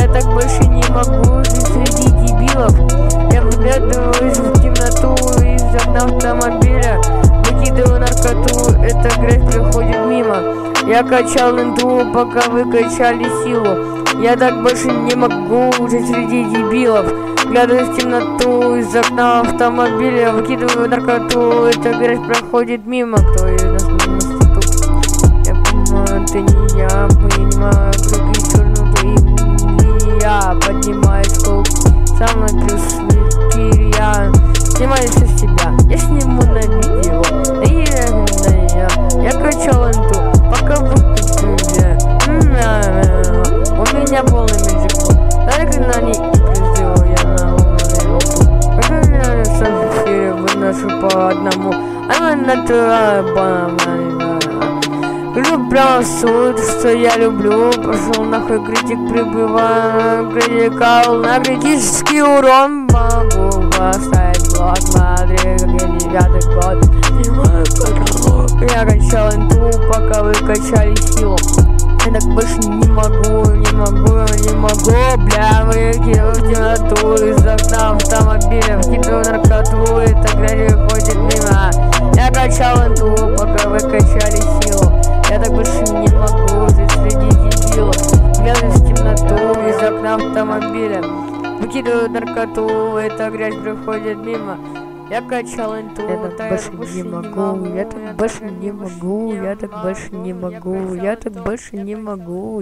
Я так больше не могу жить среди дебилов. Я вглядываюсь в темноту из окна автомобиля. Выкидываю наркоту, эта грязь проходит мимо. Я качал инту, пока вы качали силу. Я так больше не могу жить среди дебилов. Глядываю в темноту из окна автомобиля. Выкидываю наркоту, эта грязь проходит мимо. Кто из нас тут? Я понимаю, это не я. Мы не могу черноту, и не я. Поднимаюсь хоп, со мной плюс Кирьян. Снимаю все с себя, я сниму на видео. Я качал инту, пока выключили. У меня полный меджикбол. Только на ней и призываю я на лунную руку. Когда я сам в эфире выношу по одному. Она натуральная. Люблю прямо в суд, что я люблю. Пошел нахуй критик, прибываю. Критикал на критический урон. Могу поставить блок, смотри, как я 9-й год. Снимаю потолок. Я качал инту, пока вы качали силу. Я так больше не могу, бля, выкидываю в темноту из окна автомобиля, вкидываю наркоту, это грязь ходит мимо. Я качал инту, пока вы качали силу. Я так больше не могу жить среди дебилов. Глядываю в темноту из окна автомобиля, выкидываю наркоту, эта грязь проходит мимо. Я качал инту, я так больше не могу, я так больше не могу, я так больше не могу, я так больше не могу.